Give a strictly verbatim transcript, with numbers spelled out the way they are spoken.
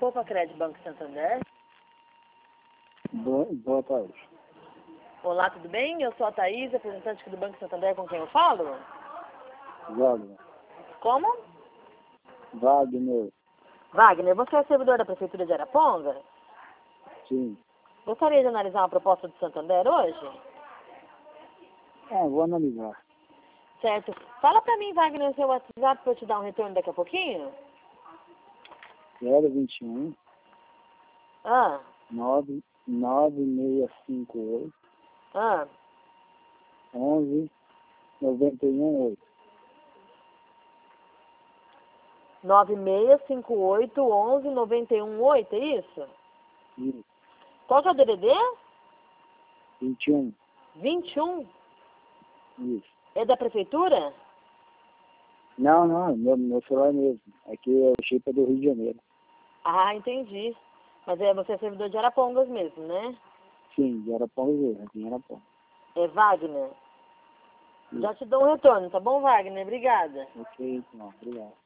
Poupa Crédito Banco Santander. Boa, boa tarde. Olá, tudo bem? Eu sou a Thaís, representante aqui do Banco Santander, com quem eu falo? Wagner. Como? Wagner. Wagner, você é servidor da Prefeitura de Araponga? Sim. Gostaria de analisar uma proposta do Santander hoje? Ah, vou analisar. Certo. Fala pra mim, Wagner, o seu WhatsApp para eu te dar um retorno daqui a pouquinho? zero vinte e um, Ah, nove, nove seis cinco oito, ah. onze, noventa e um, oito. nove seis cinco oito, onze, noventa e um, oito, é isso? Isso. Qual que é o D D D? vinte e um. vinte e um? Isso. É da Prefeitura? Não, não, meu, meu celular mesmo. Aqui é o chip é do Rio de Janeiro. Ah, entendi. Mas é, você é servidor de Arapongas mesmo, né? Sim, de Araponga mesmo, aqui em Araponga. É Wagner? Isso. Já te dou um retorno, tá bom, Wagner? Obrigada. Ok, então, obrigado.